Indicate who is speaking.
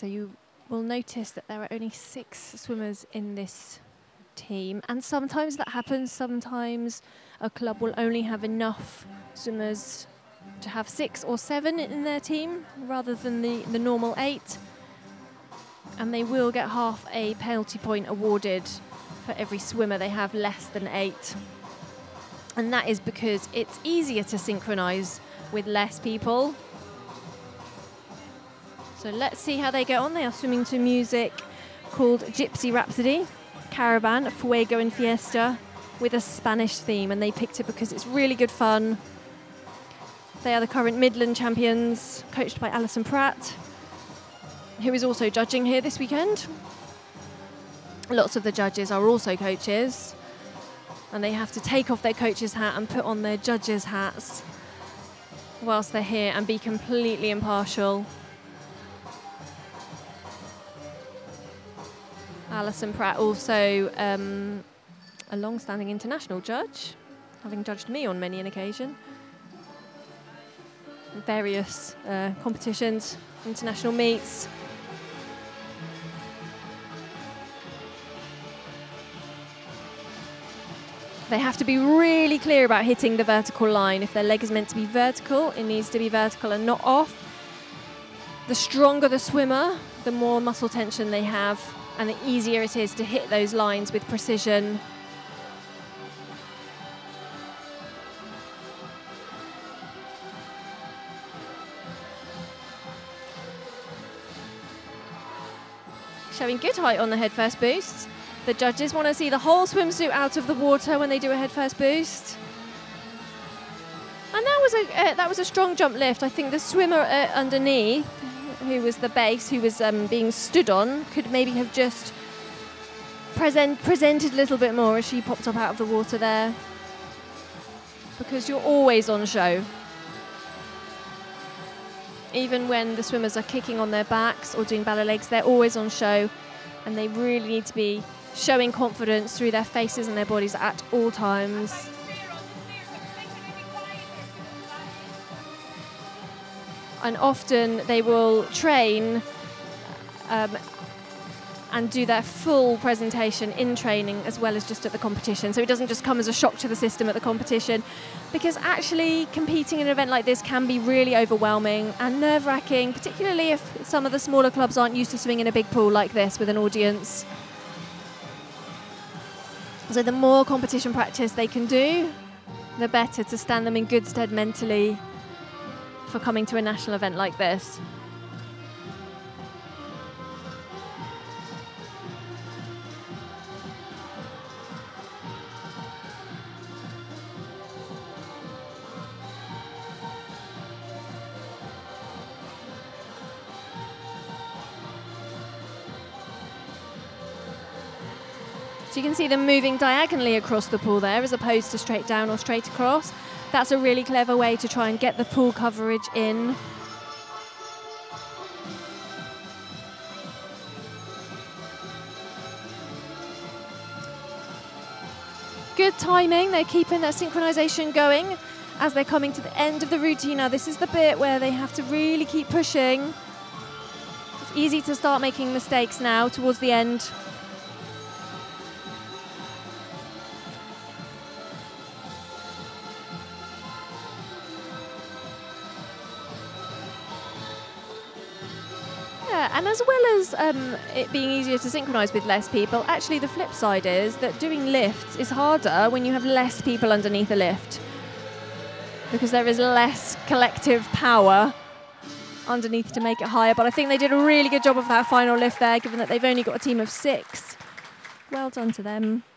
Speaker 1: So you will notice that there are only 6 swimmers in this team, and sometimes that happens. Sometimes a club will only have enough swimmers to have 6 or 7 in their team rather than the normal 8, and they will get half a penalty point awarded for every swimmer they have less than 8, and that is because it's easier to synchronise with less people. So let's see how they get on. They are swimming to music called Gypsy Rhapsody, Caravan, Fuego and Fiesta, with a Spanish theme, and they picked it because it's really good fun. They are the current Midland champions, coached by Alison Pratt, who is also judging here this weekend. Lots of the judges are also coaches, and they have to take off their coach's hat and put on their judges' hats whilst they're here and be completely impartial. Alison Pratt, also a long-standing international judge, having judged me on many an occasion. Various competitions, international meets. They have to be really clear about hitting the vertical line. If their leg is meant to be vertical, it needs to be vertical and not off. The stronger the swimmer, the more muscle tension they have, and the easier it is to hit those lines with precision. Showing good height on the head first boosts. The judges want to see the whole swimsuit out of the water when they do a head first boost. And that was a strong jump lift. I think the swimmer underneath, who was the base, who was being stood on, could maybe have just presented a little bit more as she popped up out of the water there. Because you're always on show. Even when the swimmers are kicking on their backs or doing ballet legs, they're always on show, and they really need to be showing confidence through their faces and their bodies at all times. And often they will train and do their full presentation in training as well as just at the competition. So it doesn't just come as a shock to the system at the competition, because actually competing in an event like this can be really overwhelming and nerve-wracking, particularly if some of the smaller clubs aren't used to swimming in a big pool like this with an audience. So the more competition practice they can do, the better, to stand them in good stead mentally for coming to a national event like this. So you can see them moving diagonally across the pool there as opposed to straight down or straight across. That's a really clever way to try and get the pool coverage in. Good timing, they're keeping their synchronization going as they're coming to the end of the routine. Now this is the bit where they have to really keep pushing. It's easy to start making mistakes now towards the end. And as well as it being easier to synchronise with less people, actually the flip side is that doing lifts is harder when you have less people underneath a lift, because there is less collective power underneath to make it higher. But I think they did a really good job of that final lift there, given that they've only got a team of 6. Well done to them.